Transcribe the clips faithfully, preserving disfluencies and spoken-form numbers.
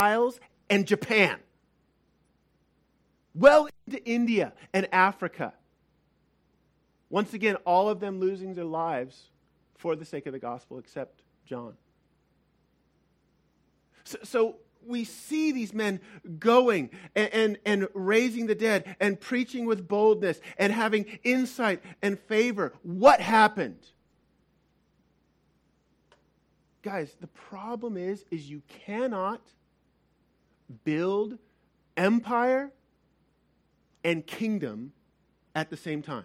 Isles and Japan. Well into India and Africa. Once again, all of them losing their lives for the sake of the gospel, except John. So, so we see these men going and, and, and raising the dead and preaching with boldness and having insight and favor. What happened? Guys, the problem is, is you cannot build empire and kingdom at the same time.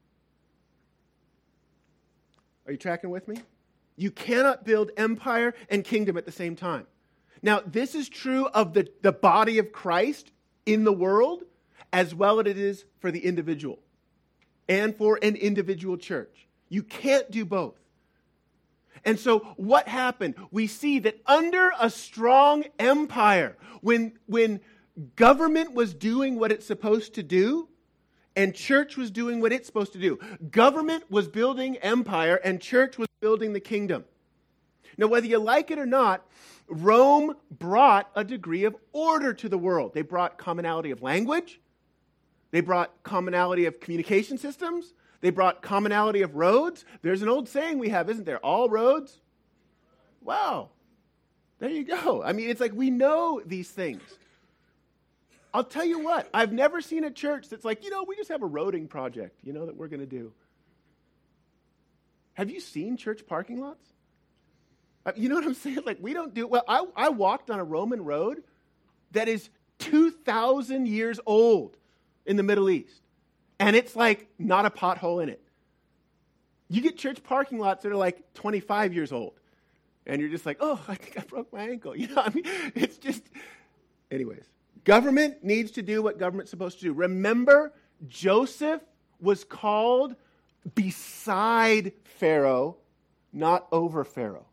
Are you tracking with me? You cannot build empire and kingdom at the same time. Now, this is true of the, the body of Christ in the world, as well as it is for the individual and for an individual church. You can't do both. And so what happened? We see that under a strong empire, when, when government was doing what it's supposed to do, and church was doing what it's supposed to do. Government was building empire, and church was building the kingdom. Now, whether you like it or not, Rome brought a degree of order to the world. They brought commonality of language. They brought commonality of communication systems. They brought commonality of roads. There's an old saying we have, isn't there? All roads? Wow. There you go. I mean, it's like we know these things. I'll tell you what, I've never seen a church that's like, you know, we just have a roading project, you know, that we're going to do. Have you seen church parking lots? You know what I'm saying? Like, we don't do, well, I, I walked on a Roman road that is two thousand years old in the Middle East. And it's like not a pothole in it. You get church parking lots that are like twenty-five years old. And you're just like, oh, I think I broke my ankle. You know, I mean, it's just, anyways. Government needs to do what government's supposed to do. Remember, Joseph was called beside Pharaoh, not over Pharaoh.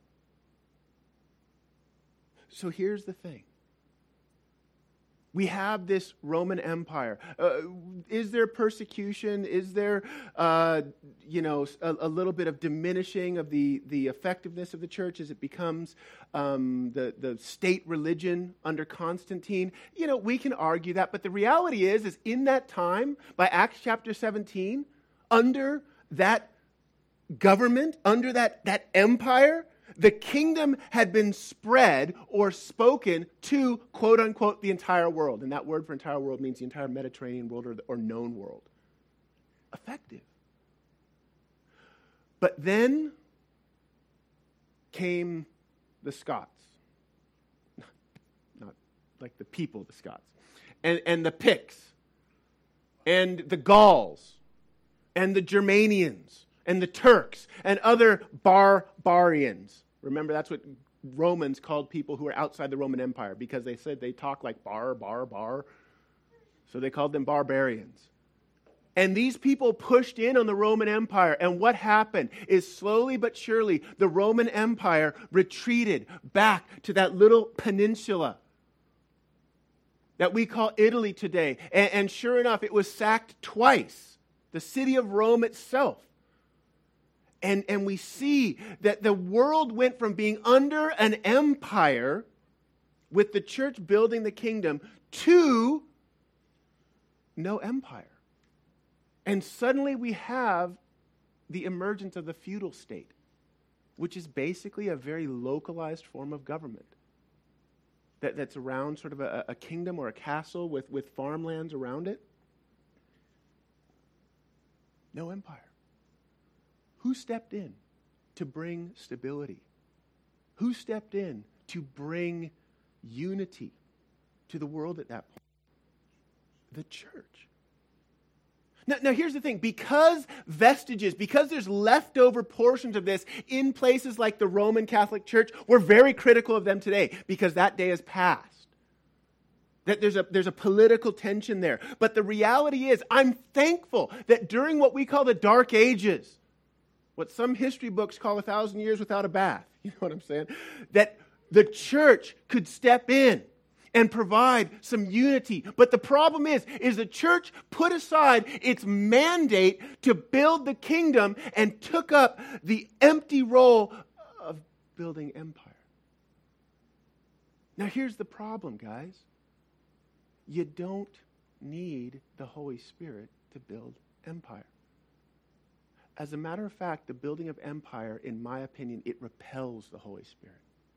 So here's the thing. We have this Roman Empire. Uh, is there persecution? Is there, uh, you know, a, a little bit of diminishing of the, the effectiveness of the church as it becomes um, the, the state religion under Constantine? You know, we can argue that, but the reality is, is in that time, by Acts chapter seventeen, under that government, under that, that empire, the kingdom had been spread or spoken to, quote unquote, the entire world. And that word for entire world means the entire Mediterranean world or, the, or known world. Effective. But then came the Scots. Not like the people, the Scots. And, and the Picts. And the Gauls. And the Germanians. And the Turks. And other barbarians. Remember, that's what Romans called people who were outside the Roman Empire, because they said they talk like bar, bar, bar. So they called them barbarians. And these people pushed in on the Roman Empire. And what happened is slowly but surely, the Roman Empire retreated back to that little peninsula that we call Italy today. And, and sure enough, it was sacked twice. The city of Rome itself. And, and we see that the world went from being under an empire with the church building the kingdom to no empire. And suddenly we have the emergence of the feudal state, which is basically a very localized form of government that, that's around sort of a, a kingdom or a castle with, with farmlands around it. No empire. Who stepped in to bring stability? Who stepped in to bring unity to the world at that point? The church. Now, now here's the thing. Because vestiges, because there's leftover portions of this in places like the Roman Catholic Church, we're very critical of them today because that day has passed. That there's a, there's a political tension there. But the reality is, I'm thankful that during what we call the Dark Ages, what some history books call a thousand years without a bath, you know what I'm saying? That the church could step in and provide some unity. But the problem is, is the church put aside its mandate to build the kingdom and took up the empty role of building empire. Now here's the problem, guys. You don't need the Holy Spirit to build empire. As a matter of fact, the building of empire, in my opinion, it repels the Holy Spirit.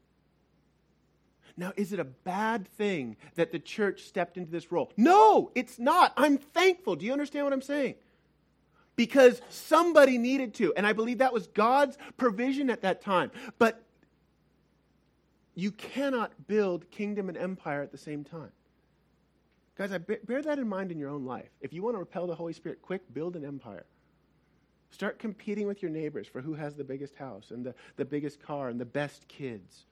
Now, is it a bad thing that the church stepped into this role? No, it's not. I'm thankful. Do you understand what I'm saying? Because somebody needed to, and I believe that was God's provision at that time. But you cannot build kingdom and empire at the same time. Guys, I bear that in mind in your own life. If you want to repel the Holy Spirit, quick, build an empire. Start competing with your neighbors for who has the biggest house and the, the biggest car and the best kids.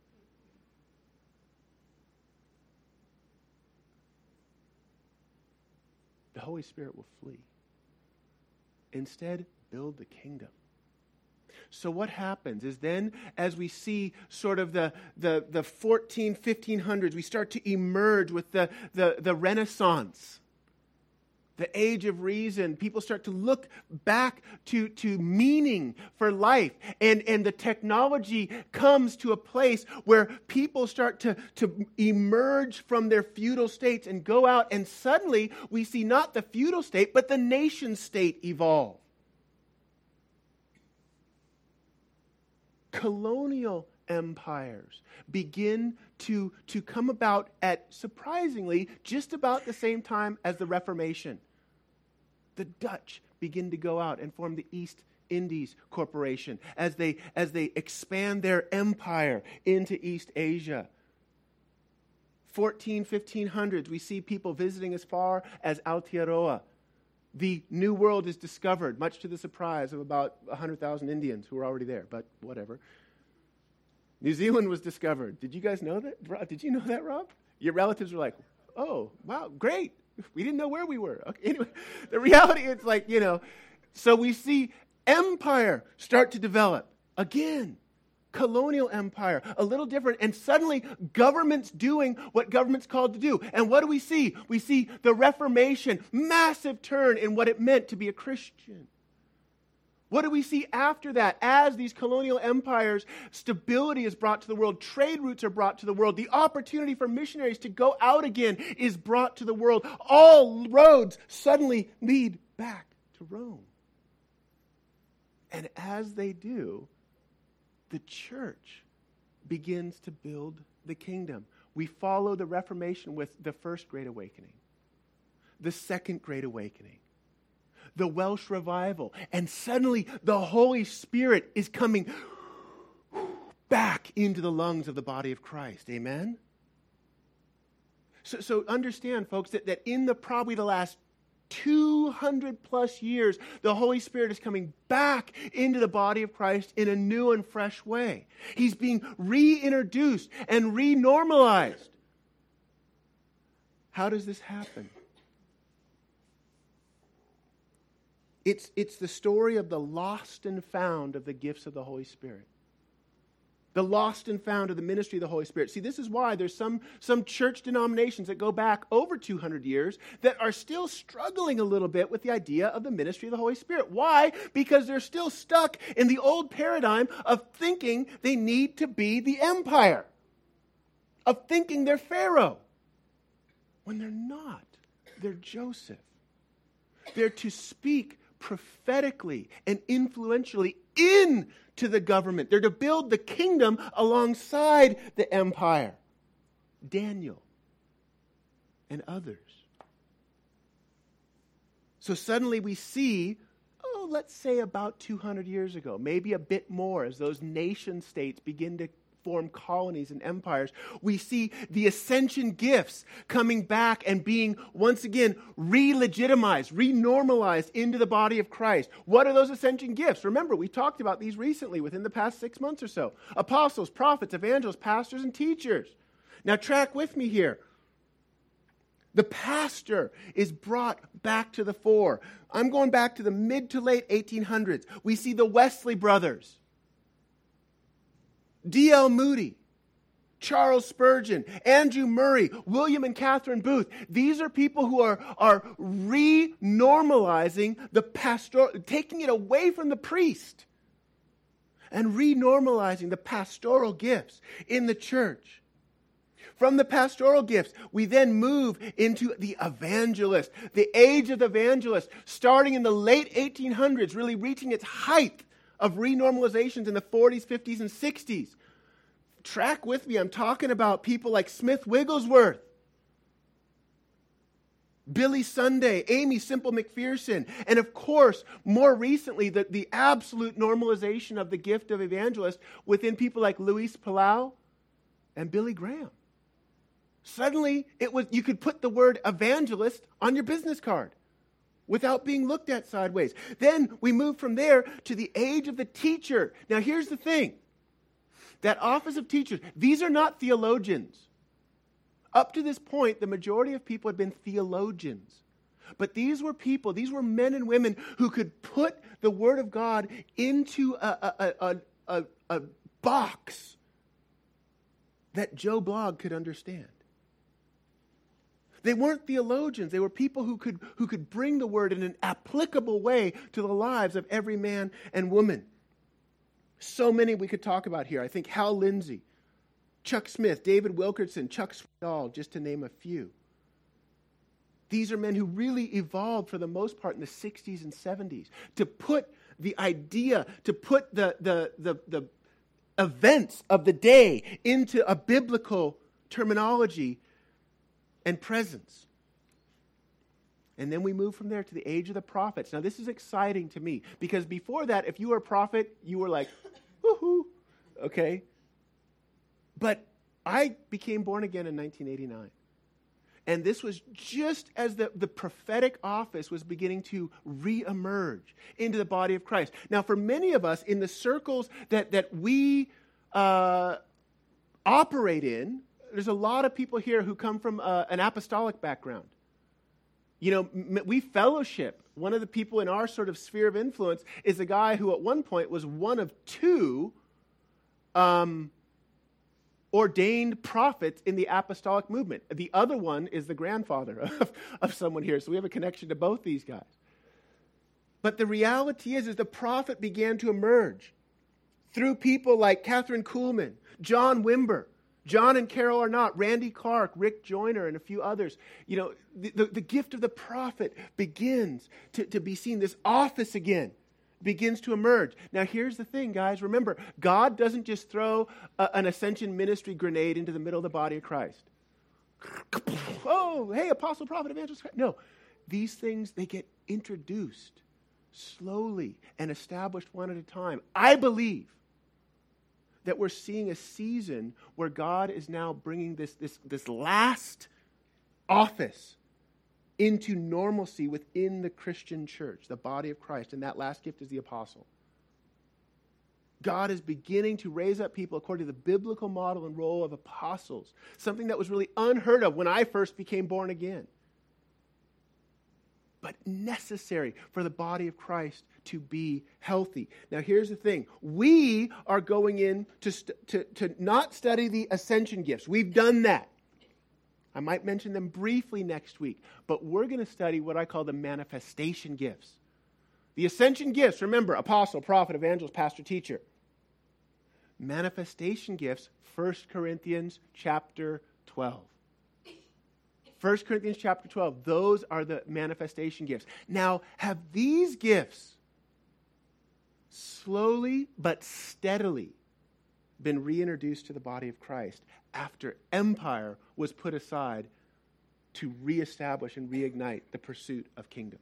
The Holy Spirit will flee. Instead, build the kingdom. So what happens is then, as we see sort of the, the, the fourteen, fifteen hundreds, we start to emerge with the, the, the Renaissance, the age of reason. People start to look back to, to meaning for life. And, and the technology comes to a place where people start to, to emerge from their feudal states and go out. And suddenly we see not the feudal state, but the nation state evolve. Colonial empires begin to, to come about at, surprisingly, just about the same time as the Reformation. The Dutch begin to go out and form the East Indies Corporation as they, as they expand their empire into East Asia. fourteen, fifteen hundreds, we see people visiting as far as Aotearoa. The New World is discovered, much to the surprise of about one hundred thousand Indians who were already there, but whatever. New Zealand was discovered. Did you guys know that? Did you know that, Rob? Your relatives were like, oh, wow, great. We didn't know where we were. Okay, anyway, the reality is like, you know, so we see empire start to develop. Again, colonial empire, a little different. And suddenly government's doing what government's called to do. And what do we see? We see the Reformation, massive turn in what it meant to be a Christian. What do we see after that? As these colonial empires, stability is brought to the world, trade routes are brought to the world, the opportunity for missionaries to go out again is brought to the world. All roads suddenly lead back to Rome. And as they do, the church begins to build the kingdom. We follow the Reformation with the First Great Awakening, the Second Great Awakening, the Welsh Revival, and suddenly the Holy Spirit is coming back into the lungs of the body of Christ. Amen? So, so understand, folks, that, that in the probably the last two hundred plus years, the Holy Spirit is coming back into the body of Christ in a new and fresh way. He's being reintroduced and renormalized. How does this happen? It's, it's the story of the lost and found of the gifts of the Holy Spirit. The lost and found of the ministry of the Holy Spirit. See, this is why there's some, some church denominations that go back over two hundred years that are still struggling a little bit with the idea of the ministry of the Holy Spirit. Why? Because they're still stuck in the old paradigm of thinking they need to be the empire, of thinking they're Pharaoh, when they're not. They're Joseph. They're to speak prophetically and influentially into the government. They're to build the kingdom alongside the empire. Daniel and others. So suddenly we see, oh, let's say about two hundred years ago, maybe a bit more, as those nation states begin to form colonies and empires, we see the ascension gifts coming back and being once again re-legitimized, re-normalized into the body of Christ. What are those ascension gifts? Remember, we talked about these recently within the past six months or so. Apostles, prophets, evangelists, pastors, and teachers. Now track with me here. The pastor is brought back to the fore. I'm going back to the mid to late eighteen hundreds. We see the Wesley brothers. D L Moody, Charles Spurgeon, Andrew Murray, William and Catherine Booth. These are people who are, are re-normalizing the pastoral, taking it away from the priest and re-normalizing the pastoral gifts in the church. From the pastoral gifts, we then move into the evangelist, the age of the evangelist, starting in the late eighteen hundreds, really reaching its height of renormalizations in the forties, fifties, and sixties. Track with me. I'm talking about people like Smith Wigglesworth, Billy Sunday, Amy Simple McPherson, and of course, more recently, the, the absolute normalization of the gift of evangelist within people like Luis Palau and Billy Graham. Suddenly, it was you could put the word evangelist on your business card without being looked at sideways. Then we move from there to the age of the teacher. Now, here's the thing. That office of teachers, these are not theologians. Up to this point, the majority of people had been theologians. But these were people, these were men and women who could put the Word of God into a, a, a, a, a box that Joe Blogg could understand. They weren't theologians. They were people who could, who could bring the Word in an applicable way to the lives of every man and woman. So many we could talk about here. I think Hal Lindsey, Chuck Smith, David Wilkerson, Chuck Swindoll, just to name a few. These are men who really evolved for the most part in the sixties and seventies to put the idea, to put the, the, the, the events of the day into a biblical terminology and presence. And then we move from there to the age of the prophets. Now, this is exciting to me because before that, if you were a prophet, you were like, woohoo, okay? But I became born again in nineteen eighty-nine. And this was just as the, the prophetic office was beginning to reemerge into the body of Christ. Now, for many of us, in the circles that, that we uh, operate in, there's a lot of people here who come from uh, an apostolic background. You know, m- we fellowship. One of the people in our sort of sphere of influence is a guy who at one point was one of two um, ordained prophets in the apostolic movement. The other one is the grandfather of, of someone here. So we have a connection to both these guys. But the reality is, is the prophet began to emerge through people like Catherine Kuhlman, John Wimber, John and Carol Arnott, Randy Clark, Rick Joyner, and a few others. You know, the, the, the gift of the prophet begins to, to be seen. This office again begins to emerge. Now, here's the thing, guys. Remember, God doesn't just throw a, an ascension ministry grenade into the middle of the body of Christ. Oh, hey, apostle, prophet, evangelist. No, these things, they get introduced slowly and established one at a time. I believe that we're seeing a season where God is now bringing this, this, this last office into normalcy within the Christian church, the body of Christ, and that last gift is the apostle. God is beginning to raise up people according to the biblical model and role of apostles, something that was really unheard of when I first became born again, but necessary for the body of Christ to be healthy. Now, here's the thing. We are going in to, st- to, to not study the ascension gifts. We've done that. I might mention them briefly next week, but we're going to study what I call the manifestation gifts. The ascension gifts, remember, apostle, prophet, evangelist, pastor, teacher. Manifestation gifts, First Corinthians chapter twelve. First Corinthians chapter twelve, those are the manifestation gifts. Now, have these gifts slowly but steadily been reintroduced to the body of Christ after empire was put aside to reestablish and reignite the pursuit of kingdom?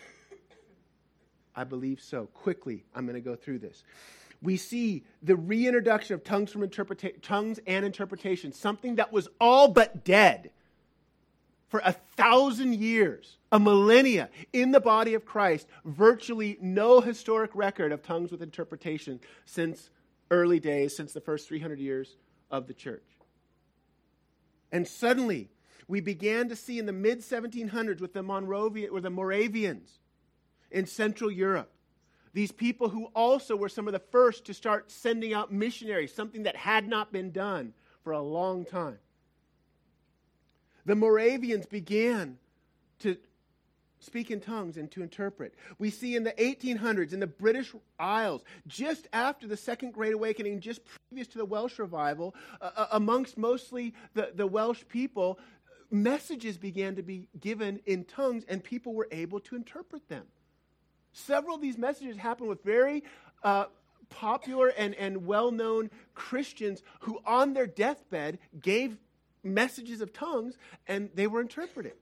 I believe so. Quickly, I'm going to go through this. We see the reintroduction of tongues from interpreta- tongues and interpretation, something that was all but dead for a thousand years, a millennia, in the body of Christ. Virtually no historic record of tongues with interpretation since early days, since the first three hundred years of the church. And suddenly, we began to see in the mid seventeen hundreds with the Monrovian, or the Moravians in Central Europe, these people who also were some of the first to start sending out missionaries, something that had not been done for a long time. The Moravians began to speak in tongues and to interpret. We see in the eighteen hundreds in the British Isles, just after the Second Great Awakening, just previous to the Welsh revival, uh, amongst mostly the, the Welsh people, messages began to be given in tongues and people were able to interpret them. Several of these messages happened with very uh, popular and, and well-known Christians who on their deathbed gave messages of tongues and they were interpreted.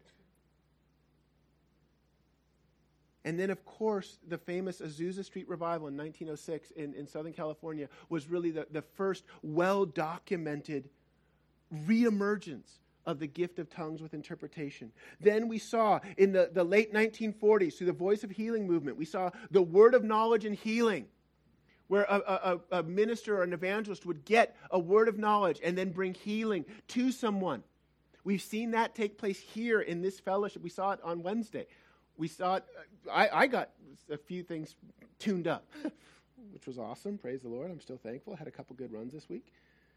And then, of course, the famous Azusa Street Revival in nineteen oh six in, in Southern California was really the, the first well-documented reemergence of the gift of tongues with interpretation. Then we saw in the, the late nineteen forties, through the Voice of Healing movement, we saw the word of knowledge and healing, where a, a, a minister or an evangelist would get a word of knowledge and then bring healing to someone. We've seen that take place here in this fellowship. We saw it on Wednesday. We saw it, I, I got a few things tuned up, which was awesome. Praise the Lord. I'm still thankful. I had a couple good runs this week.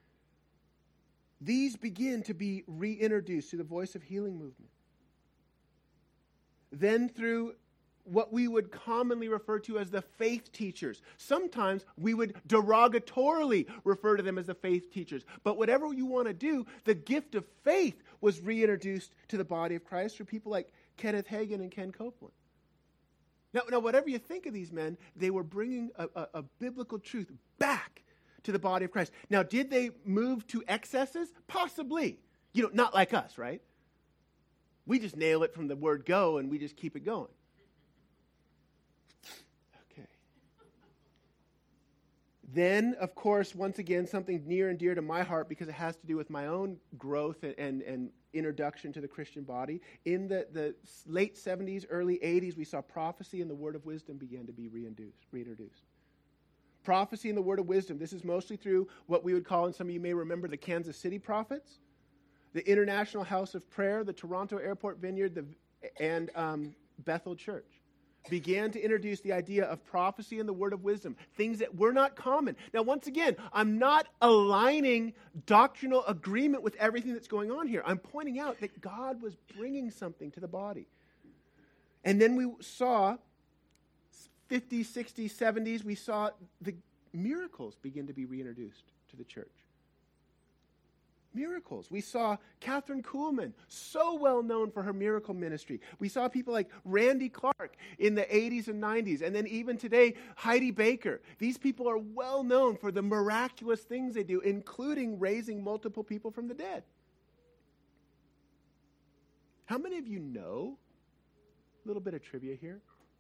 These begin to be reintroduced through the Voice of Healing movement. Then through what we would commonly refer to as the faith teachers. Sometimes we would derogatorily refer to them as the faith teachers. But whatever you want to do, the gift of faith was reintroduced to the body of Christ through people like Kenneth Hagin and Ken Copeland. Now, now, whatever you think of these men, they were bringing a, a, a biblical truth back to the body of Christ. Now, did they move to excesses? Possibly. You know, not like us, right? We just nail it from the word go and we just keep it going. Okay. Then, of course, once again, something near and dear to my heart because it has to do with my own growth and, and, and introduction to the Christian body. In the, the late seventies, early eighties, we saw prophecy and the word of wisdom began to be reintroduced. reintroduced. Prophecy and the word of wisdom. This is mostly through what we would call, and some of you may remember, the Kansas City prophets, the International House of Prayer, the Toronto Airport Vineyard, the, and um, Bethel Church. Began to introduce the idea of prophecy and the word of wisdom, things that were not common. Now, once again, I'm not aligning doctrinal agreement with everything that's going on here. I'm pointing out that God was bringing something to the body. And then we saw fifties, sixties, seventies, we saw the miracles begin to be reintroduced to the church. Miracles. We saw Catherine Kuhlman, so well known for her miracle ministry. We saw people like Randy Clark in the eighties and nineties, and then even today, Heidi Baker. These people are well known for the miraculous things they do, including raising multiple people from the dead. How many of you know, a little bit of trivia here,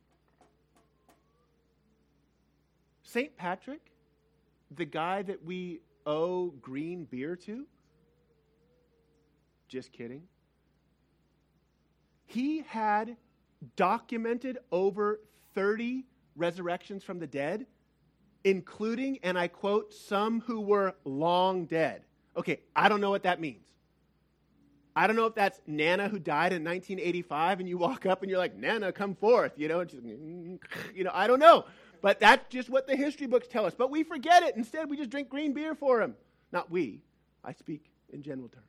Saint Patrick, the guy that we owe green beer to? Just kidding. He had documented over thirty resurrections from the dead, including, and I quote, some who were long dead. Okay, I don't know what that means. I don't know if that's Nana who died in nineteen eighty-five and you walk up and you're like, Nana, come forth. You know, and she's, you know, I don't know. But that's just what the history books tell us. But we forget it. Instead, we just drink green beer for him. Not we. I speak in general terms.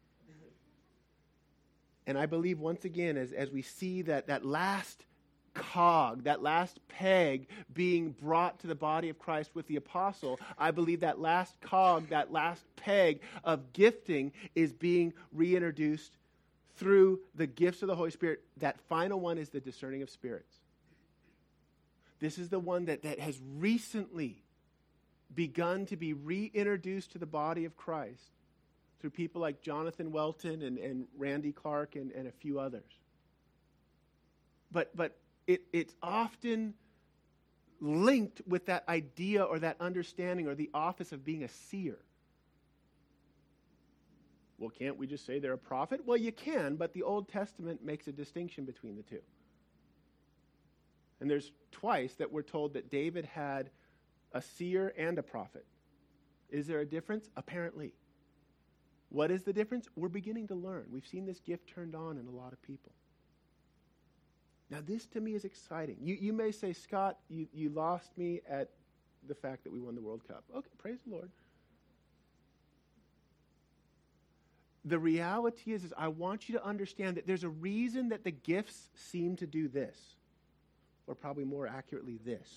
And I believe, once again, as, as we see that, that last cog, that last peg being brought to the body of Christ with the apostle, I believe that last cog, that last peg of gifting is being reintroduced through the gifts of the Holy Spirit. That final one is the discerning of spirits. This is the one that, that has recently begun to be reintroduced to the body of Christ through people like Jonathan Welton and, and Randy Clark and, and a few others. But but it, it's often linked with that idea or that understanding or the office of being a seer. Well, can't we just say they're a prophet? Well, you can, but the Old Testament makes a distinction between the two. And there's twice that we're told that David had a seer and a prophet. Is there a difference? Apparently. What is the difference? We're beginning to learn. We've seen this gift turned on in a lot of people. Now, this to me is exciting. You, you may say, Scott, you, you lost me at the fact that we won the World Cup. Okay, praise the Lord. the reality is, is I want you to understand that there's a reason that the gifts seem to do this, or probably more accurately this.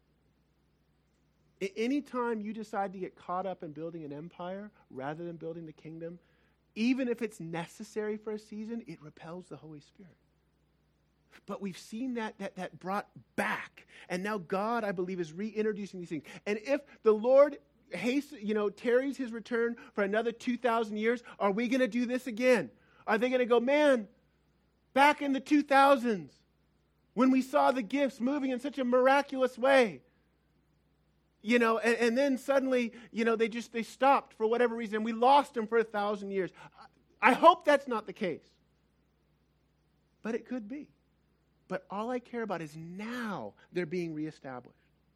I- anytime you decide to get caught up in building an empire rather than building the kingdom, even if it's necessary for a season, it repels the Holy Spirit. But we've seen that, that that brought back. And now God, I believe, is reintroducing these things. And if the Lord haste, you know, tarries his return for another two thousand years, are we going to do this again? Are they going to go, man, back in the two thousands, when we saw the gifts moving in such a miraculous way, you know, and, and then suddenly, you know, they just, they stopped for whatever reason. We lost them for a thousand years. I hope that's not the case. But it could be. But all I care about is now they're being reestablished.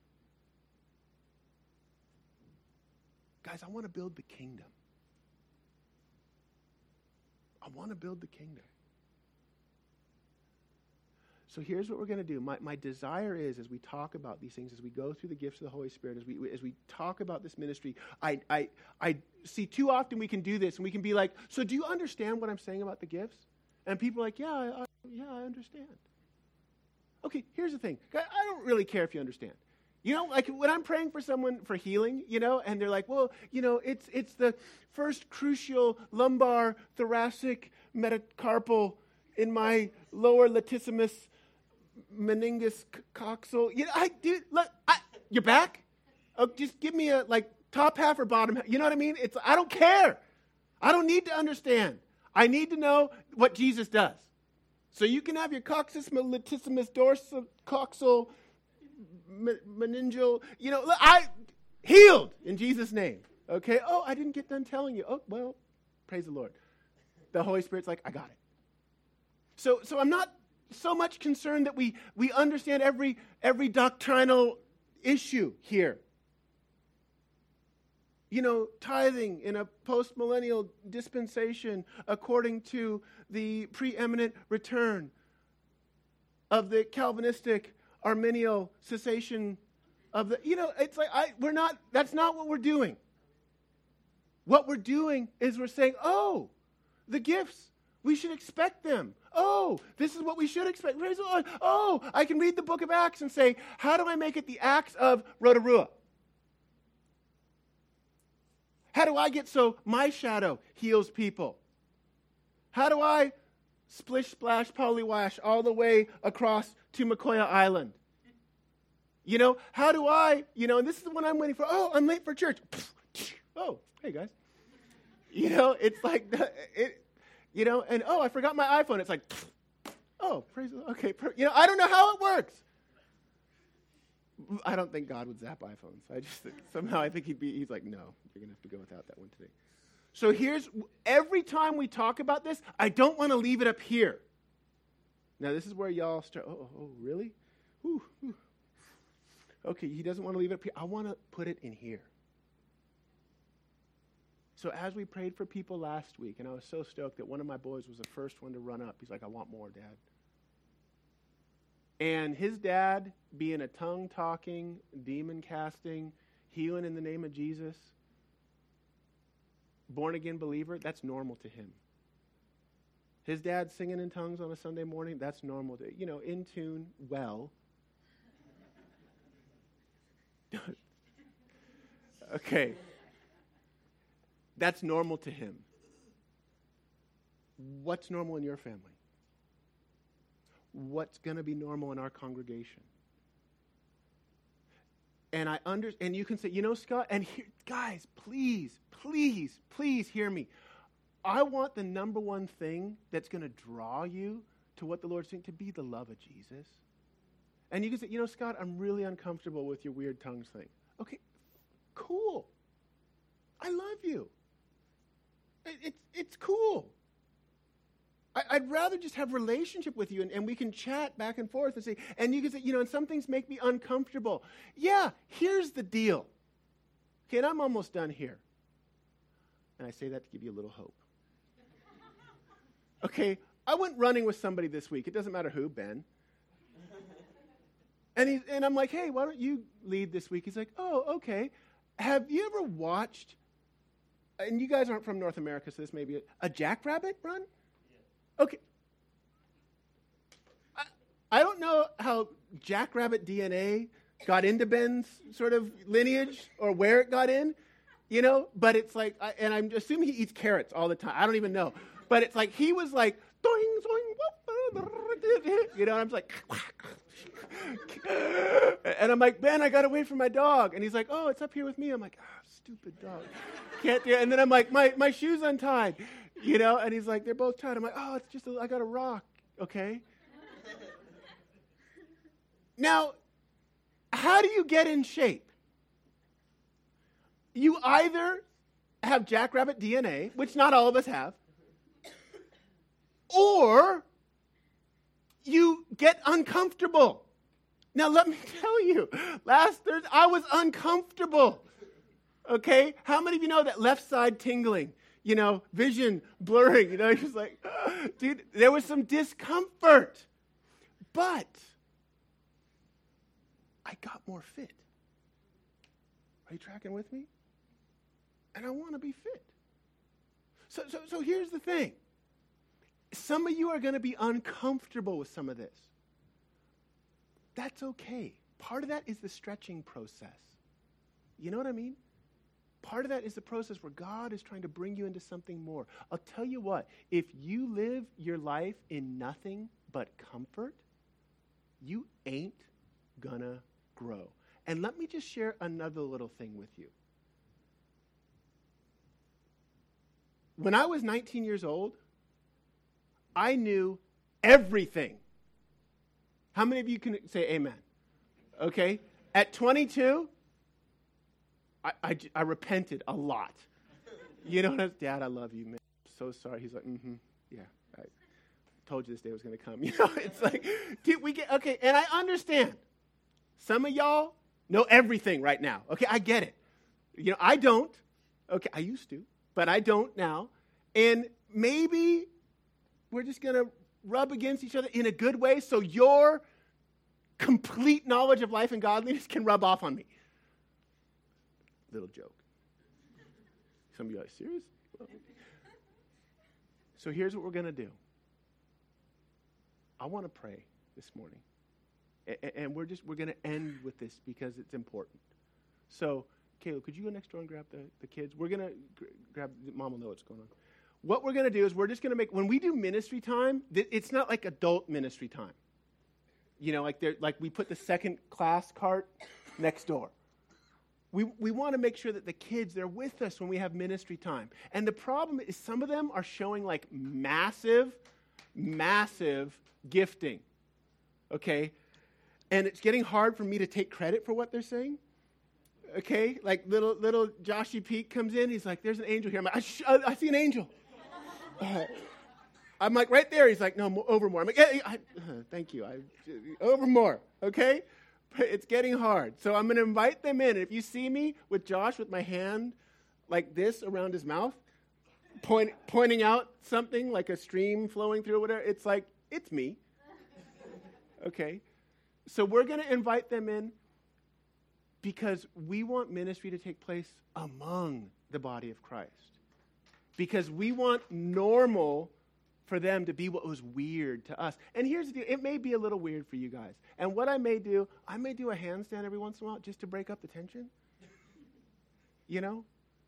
Guys, I want to build the kingdom. I want to build the kingdom. So here's what we're going to do. My, my desire is, as we talk about these things, as we go through the gifts of the Holy Spirit, as we as we talk about this ministry, I, I, I see too often we can do this, and we can be like, so do you understand what I'm saying about the gifts? And people are like, yeah, I, I, yeah, I understand. Okay, here's the thing. I don't really care if you understand. You know, like when I'm praying for someone for healing, you know, and they're like, well, you know, it's it's the first crucial lumbar thoracic metacarpal in my lower latissimus meningus coxal. You know, I dude, look, I, you're back? Oh, just give me a like top half or bottom half. You know what I mean? It's I don't care. I don't need to understand. I need to know what Jesus does. So you can have your coccyx latissimus dorsal coxal meningeal, you know, I healed in Jesus' name. Okay? Oh, I didn't get done telling you. Oh, well, praise the Lord. The Holy Spirit's like, I got it. So so I'm not so much concerned that we we understand every every doctrinal issue here. You know, tithing in a post-millennial dispensation according to the preeminent return of the Calvinistic Arminial cessation of the, you know, it's like, I, we're not, that's not what we're doing. What we're doing is we're saying, oh, the gifts, we should expect them. Oh, this is what we should expect. Praise the Lord. Oh, I can read the book of Acts and say, how do I make it the Acts of Rotorua? How do I get so my shadow heals people? How do I splish, splash, polywash all the way across to Makoya Island? You know, how do I, you know, and this is the one I'm waiting for. Oh, I'm late for church. Oh, hey, guys. You know, it's like, it, you know, and oh, I forgot my iPhone. It's like, oh, praise the Lord. Okay, you know, I don't know how it works. I don't think God would zap iPhones. I just think, somehow I think he'd be, he's like, no, you're going to have to go without that one today. So here's, every time we talk about this, I don't want to leave it up here. Now, this is where y'all start, oh, oh really? Whew, whew. Okay, he doesn't want to leave it up here. I want to put it in here. So as we prayed for people last week, and I was so stoked that one of my boys was the first one to run up. He's like, I want more, Dad. And his dad, being a tongue-talking, demon-casting, healing in the name of Jesus, born-again believer, that's normal to him. His dad singing in tongues on a Sunday morning, that's normal to, you know, in tune, well. Okay. That's normal to him. What's normal in your family? What's going to be normal in our congregation? And I under, and you can say, you know, Scott, and here, guys, please, please, please hear me. I want the number one thing that's going to draw you to what the Lord's saying to be the love of Jesus. And you can say, you know, Scott, I'm really uncomfortable with your weird tongues thing. Okay, cool. I love you. It, it's it's cool. I, I'd rather just have relationship with you, and, and we can chat back and forth and say, and you can say, you know, and some things make me uncomfortable. Yeah, here's the deal. Okay, and I'm almost done here. And I say that to give you a little hope. Okay, I went running with somebody this week. It doesn't matter who, Ben. And he's, and I'm like, hey, why don't you lead this week? He's like, oh, okay. Have you ever watched and you guys aren't from North America, so this may be a, a jackrabbit run? Okay. I, I don't know how jackrabbit D N A got into Ben's sort of lineage or where it got in, you know, but it's like, I, and I'm assuming he eats carrots all the time. I don't even know. But it's like, he was like, doing, doing, you know, and I'm just like, and I'm like, Ben, I got to wait for my dog. And he's like, oh, it's up here with me. I'm like, ah, oh, stupid dog. Can't do it. And then I'm like, my, my shoe's untied, you know, and he's like, they're both tied. I'm like, oh, it's just, a, I got a rock, okay? Now, how do you get in shape? You either have jackrabbit D N A, which not all of us have, or you get uncomfortable. Now, let me tell you, last Thursday, I was uncomfortable, okay? How many of you know that left side tingling, you know, vision blurring, you know, you're just like, oh, dude, there was some discomfort, but I got more fit. Are you tracking with me? And I want to be fit. So, so, so here's the thing. Some of you are going to be uncomfortable with some of this. That's okay. Part of that is the stretching process. You know what I mean? Part of that is the process where God is trying to bring you into something more. I'll tell you what, if you live your life in nothing but comfort, you ain't gonna grow. And let me just share another little thing with you. When I was nineteen years old, I knew everything. How many of you can say amen? Okay. At twenty-two, I, I, I repented a lot. You know what I was, Dad, I love you, man. I'm so sorry. He's like, mm-hmm, yeah. I told you this day was going to come. You know, it's like, dude, we get, okay, and I understand. Some of y'all know everything right now. Okay, I get it. You know, I don't. Okay, I used to, but I don't now. And maybe we're just going to rub against each other in a good way so your complete knowledge of life and godliness can rub off on me. Little joke. Some of you are like, serious? So here's what we're going to do. I want to pray this morning. And we're just, we're going to end with this because it's important. So, Caleb, could you go next door and grab the, the kids? We're going to gr- grab, Mom will know what's going on. What we're going to do is we're just going to make, when we do ministry time, th- it's not like adult ministry time. You know, like they're, like we put the second class cart next door. We we want to make sure that the kids, they're with us when we have ministry time. And the problem is some of them are showing like massive, massive gifting. Okay? And it's getting hard for me to take credit for what they're saying. Okay? Like little little Joshy Pete comes in. He's like, there's an angel here. I'm like, I, sh- I, I see an angel. Uh, I'm like, right there. He's like, no, more, over more. I'm like, hey, I, uh, thank you. I, over more. Okay? But it's getting hard. So I'm going to invite them in. And if you see me with Josh with my hand like this around his mouth, point, pointing out something like a stream flowing through or whatever, it's like, it's me. Okay? So we're going to invite them in because we want ministry to take place among the body of Christ. Because we want normal for them to be what was weird to us. And here's the deal. It may be a little weird for you guys. And what I may do, I may do a handstand every once in a while just to break up the tension. You know?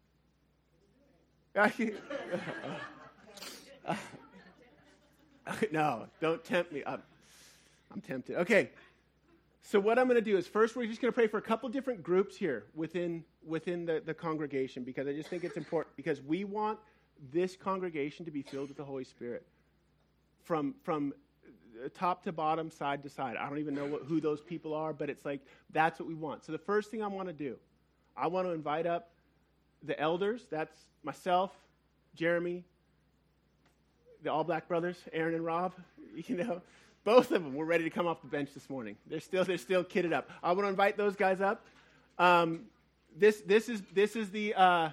No, don't tempt me. I'm, I'm tempted. Okay. So what I'm going to do is first we're just going to pray for a couple different groups here within within the, the congregation because I just think it's important because we want this congregation to be filled with the Holy Spirit from from top to bottom, side to side. I don't even know what, who those people are, but it's like that's what we want. So the first thing I want to do, I want to invite up the elders. That's myself, Jeremy, the All Black brothers, Aaron and Rob. You know, both of them were ready to come off the bench this morning. They're still they're still kitted up. I want to invite those guys up. Um, this this is this is the. Uh,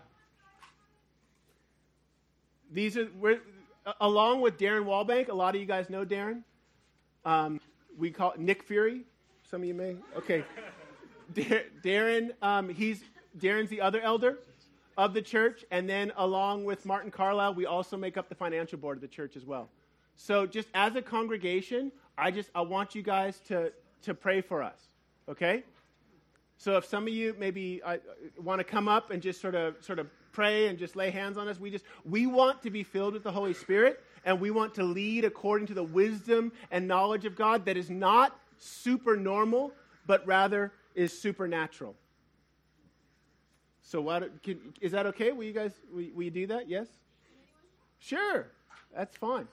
These are, we're, along with Darren Wallbank, a lot of you guys know Darren. Um, we call it Nick Fury. Some of you may. Okay. Dar- Darren, um, he's, Darren's the other elder. of the church, and then along with Martin Carlisle, we also make up the financial board of the church as well. So just as a congregation, I just I want you guys to, to pray for us, okay? So if some of you maybe uh, want to come up and just sort of sort of pray and just lay hands on us, we just we want to be filled with the Holy Spirit, and we want to lead according to the wisdom and knowledge of God that is not super normal, but rather is supernatural. So what, can, is that okay? Will you guys, will, will you do that? Yes? Sure. That's fine.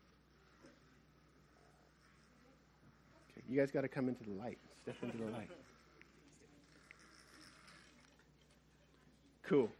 Okay, you guys got to come into the light. Step into the light. Cool.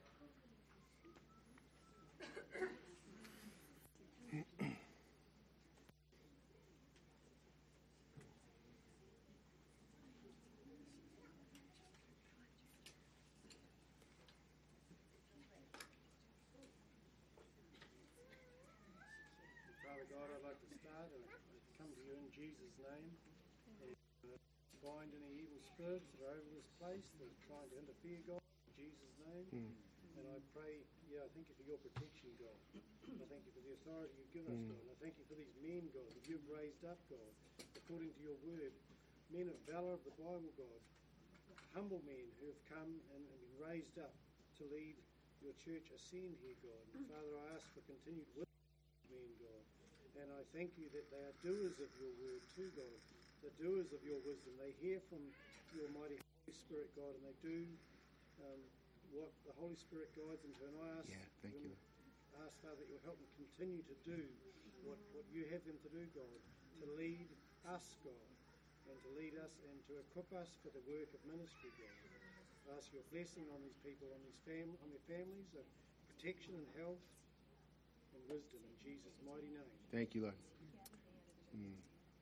Father God, I'd like to start and come to you in Jesus' name and uh, bind any evil spirits that are over this place that are trying to interfere, God, in Jesus' name. Mm. And I pray, yeah, I thank you for your protection, God. I thank you for the authority you've given us, mm. God. And I thank you for these men, God, that you've raised up, God, according to your word. Men of valor of the Bible, God. Humble men who have come and, and been raised up to lead your church Ascend here, God. And Father, I ask for continued wisdom, men, God. And I thank you that they are doers of your word too, God. The doers of your wisdom. They hear from your mighty Holy Spirit, God, and they do um, what the Holy Spirit guides them to. And I ask, yeah, thank them, you. ask Father, that you'll help them continue to do what, what you have them to do, God, to lead us, God, and to lead us and to equip us for the work of ministry, God. I ask your blessing on these people, on these fam- on their families, of protection and health and wisdom in Jesus' mighty name. Thank you, Lord. Mm.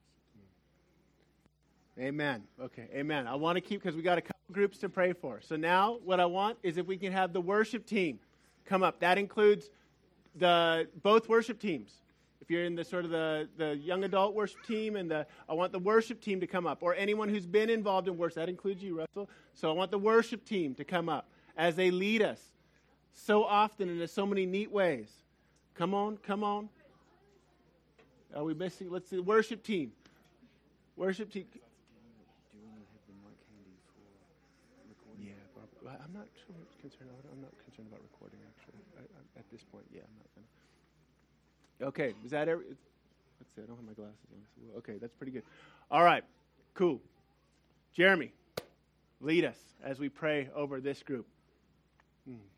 Mm. Amen. Okay, amen. I want to keep, because we got a couple groups to pray for. So now what I want is if we can have the worship team come up. That includes the both worship teams. If you're in the sort of the, the young adult worship team, and the I want the worship team to come up, or anyone who's been involved in worship. That includes you, Russell. So I want the worship team to come up as they lead us so often and in so many neat ways. Come on, come on. Are we missing? Let's see, the worship team. Worship team. Do we have the mic handy for recording? Yeah, Bob, I'm not so much concerned. I'm not concerned about recording, actually. I, I, at this point, yeah, I'm not going to. Okay, is that every? Let's see, I don't have my glasses on. Okay, that's pretty good. All right, cool. Jeremy, lead us as we pray over this group. Hmm.